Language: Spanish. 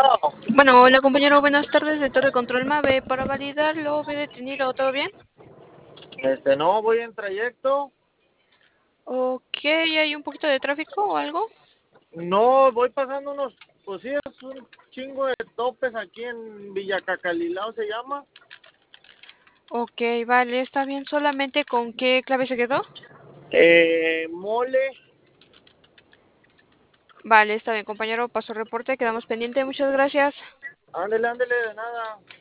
Bueno, hola compañero, buenas tardes de Torre Control Mave. Para validarlo, ve detenido, ¿todo bien? No, voy en trayecto. Ok, ¿hay un poquito de tráfico o algo? No, voy pasando unos, pues sí, es un chingo de topes aquí en Villacacalilao se llama. Ok, vale, está bien. ¿Solamente con qué clave se quedó? Mole. Vale, está bien compañero, paso reporte, quedamos pendiente, muchas gracias. Ándele, ándele, de nada.